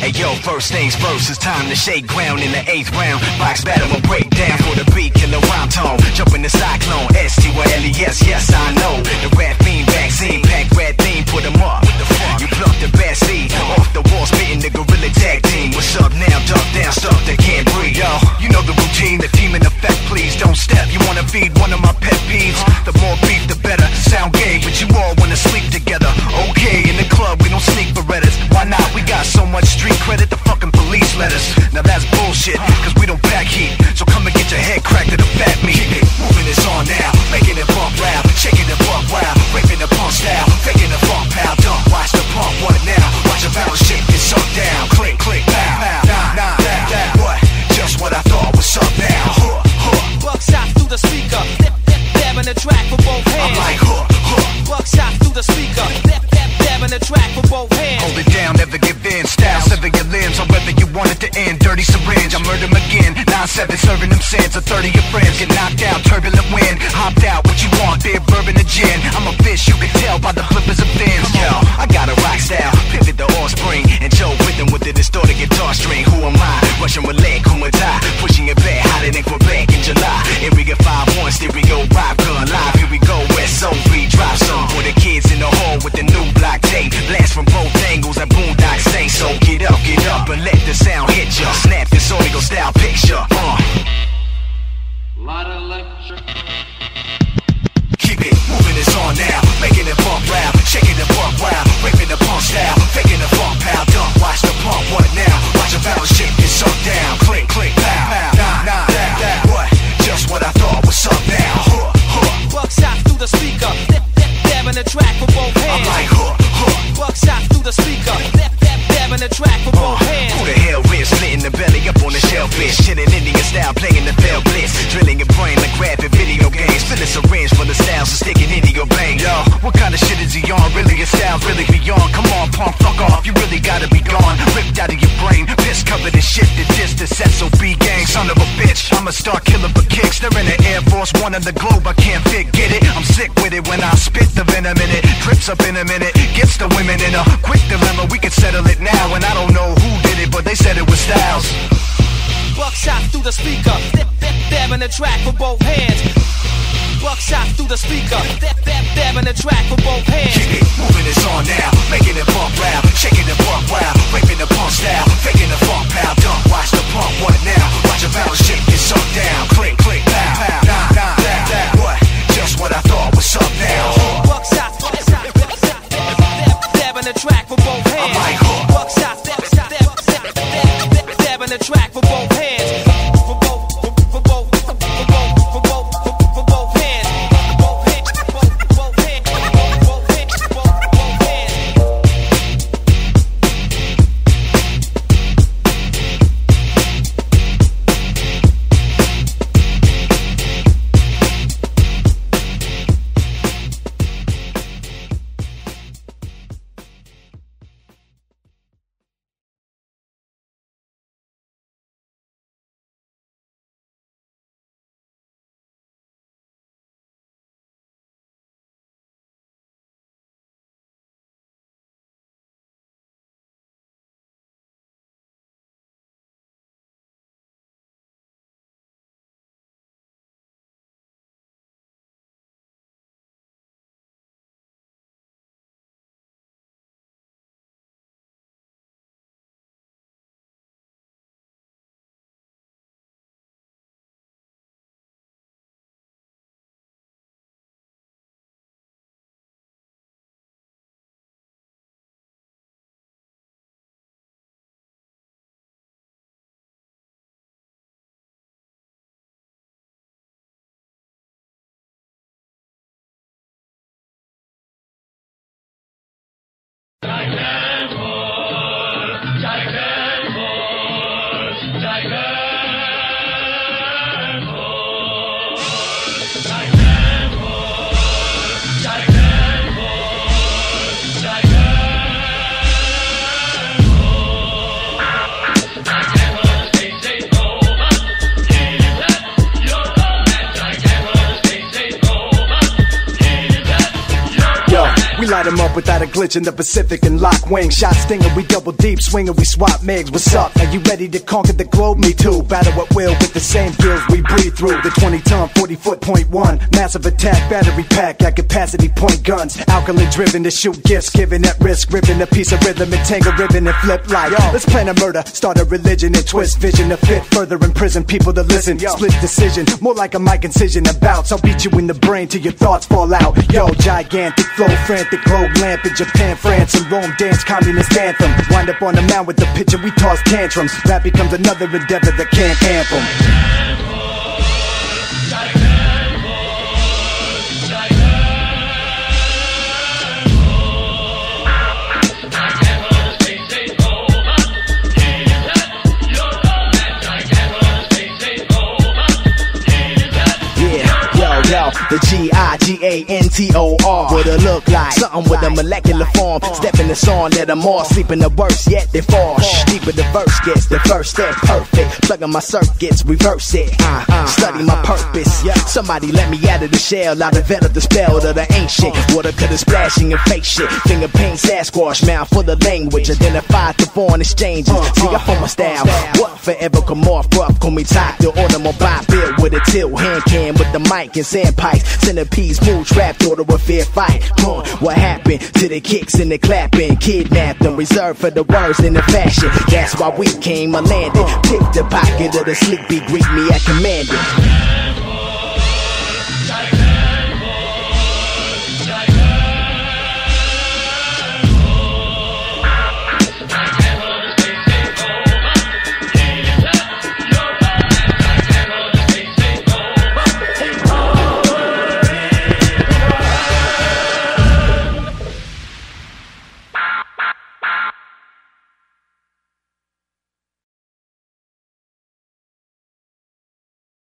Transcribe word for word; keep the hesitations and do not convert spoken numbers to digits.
Hey yo, first things first, it's time to shake ground in the eighth round. Box battle will break down for the beat, killer rhyme tone. Jump in the cyclone, S T Y L E S, yes I know. The rap fiend vaccine, pack red theme, put them up. You pluck the best seed, off the wall spitting the gorilla tag team. What's up now, duck down, stuff that can't breathe. Yo, you know the routine, the team in effect, please don't step. You wanna feed one of my pet peeves? The more beef, the better. Sound gay, but you all wanna sleep together. Okay, in the club, we don't sneak Berettas. Why not? We got so much street credit, the fucking police let us. Now that's bullshit, cause we don't pack heat. So come and get your head cracked to the fat meat. Keep it moving, it's on now, making it bump loud, shaking it buck wild, raping the punk style, faking the funk pow, dump, watch the pump, what now? Watch a bounce shit get sunk down, click, click, pow, pow, nah, nah, down, down. What? Just what I thought was up now, huh, huh. Buckshot through the speaker, dabbing the track for both hands. I'm like, huh, huh. Buckshot through the speaker, dabbing the track for both hands. Hold it down, never give in, style, sever your limbs, or whether you want it to end. Dirty syringe, I murder them again, nine seven serving them sins, or thirty your friends get knocked out, turbulent wind, hopped out, what you want, beer, bourbon, and gin. I'm a fish, you can tell by the flippers of fins. Yo, I got a rock style, pivot the offspring, and Joe rhythm with the distorted guitar string. Who am I? Russian roulette, Kumata, pushing it back, hotter than Quebec in July. Area five one, stereo, rock gun live. Here we go, S O B, drop some for the kids in the hall with the new block tape. Blast from both angles and boondock say so. Get up, get up, and let the sound hit ya. Snap this audio style picture. Uh. Lot of lecture. Keep it moving, it's on now, making it bump loud, shaking the buck wild, raping the punk style, faking the funk pow, dump, watch the pump, what now? Watch a bounce shit get sunk down, click, click, pow, pow, nah, nah, down, down. What? Just what I thought was up now, huh, huh. Buckshot through the speaker, dabbing the track for both hands. I'm like, huh, huh. Buckshot through the speaker, dabbing the track for both hands. Who the hell is splitting the belly up on the shellfish? Chilling Indian style, playing the bell blitz, drilling your brain like grabbing video games, filling syringe full of styles and sticking into your vein. Yo, what kind of shit is he on? Really, your style's really beyond. Come on, punk, fuck off, you really gotta be gone. Ripped out of your brain, piss covered in shit. The distance, S O B gang, son of a bitch. I'm a star killer for kicks. They're in the Air Force One of the globe, I can't fit, get it? I'm sick with it when I spit the venom in it. Drips up in a minute, gets the women in a quick dilemma. We can settle it now, and I don't know who did it, but they said it was Styles. Buckshot through the speaker, dabbing the track for both hands. Buckshot through the speaker, dabbing the track for both hands. Keep it moving, it's on now, making it bump loud, shaking the buck wild, raping the punk style, faking the funk pow, dump, watch the pump, what now? Watch a bounce shit get sunk down, click, click, pow, pow, nah, nah, down, down. What? Just what I thought was up now. Buckshot, dabbing the track for both hands. I'm like, huh. Buckshot, dabbing the track for both hands. For both, for, for both, for both, for both, for, for both hands. Both hands, both, both hands, both hands, both up without a glitch in the Pacific and lock wings. Shot stinger, we double deep, swinging, we swap migs. What's up? Are you ready to conquer the globe? Me too. Battle at will with the same gills we breathe through. The twenty ton, forty foot point one. Massive attack, battery pack at capacity point guns. Alkaline driven to shoot gifts, giving at risk. Ripping a piece of rhythm and tangle ribbon and flip like. Yo, let's plan a murder, start a religion and twist vision to fit further imprison people to listen. Yo, split decision, more like a mic incision and bounce. I'll beat you in the brain till your thoughts fall out. Yo, gigantic flow, frantic globe lamp in Japan, France, and Rome dance communist anthem. Wind up on the mound with the pitch and we toss tantrums. That becomes another endeavor that can't amp 'em. The G I G A N T O R. What it look like? Something with a molecular form. Step in the song, let them all sleep in the worst, yet they fall. Shh, deeper the verse gets, the first step perfect. Plugging my circuits, reverse it. Uh, uh, Study my purpose. Somebody let me out of the shell. I developed the spell of the ancient. Water cutter splashing and fake shit. Finger paint Sasquatch, mouth full of language. Identified the foreign exchanges. See, I form my style. What forever come off rough? Call me top. The automobile built with a tilt. Hand cam with the mic and sandpipes. Centerpiece, move, trap, order a fair fight. Huh, what happened to the kicks and the clapping? Kidnapped them, reserved for the words and the fashion. That's why we came, I landed. Pick the pocket of the sleepy, greet me at commanding.